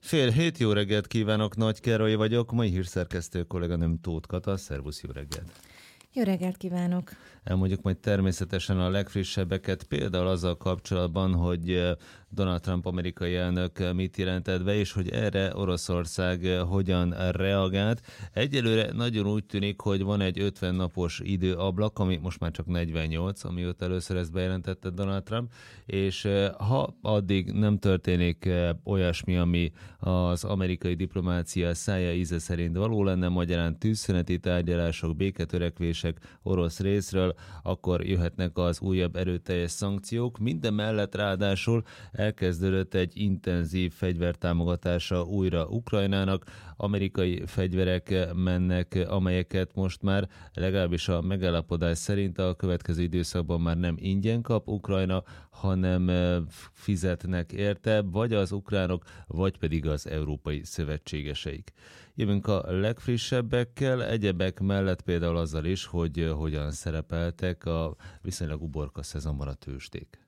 6:30, jó reggelt kívánok, Nagy Károly vagyok, mai hírszerkesztő kolléganőm Tóth Kata, szervusz, jó reggelt! Jó reggelt kívánok! Elmondjuk majd természetesen a legfrissebbeket, például azzal kapcsolatban, hogy Donald Trump amerikai elnök mit jelentett be, és hogy erre Oroszország hogyan reagált. Egyelőre nagyon úgy tűnik, hogy van egy 50 napos időablak, ami most már csak 48, amióta először ezt bejelentette Donald Trump, és ha addig nem történik olyasmi, ami az amerikai diplomácia szája íze szerint való lenne, magyarán tűzszüneti tárgyalások, béketörekvések orosz részről, akkor jöhetnek az újabb erőteljes szankciók. Mindemellett ráadásul elkezdődött egy intenzív fegyvertámogatása újra Ukrajnának. Amerikai fegyverek mennek, amelyeket most már legalábbis a megállapodás szerint a következő időszakban már nem ingyen kap Ukrajna, hanem fizetnek érte, vagy az ukránok, vagy pedig az európai szövetségeseik. Jövünk a legfrissebbekkel, egyebek mellett például azzal is, hogy hogyan szerepeltek a viszonylag uborka szezonban a tőzsdék.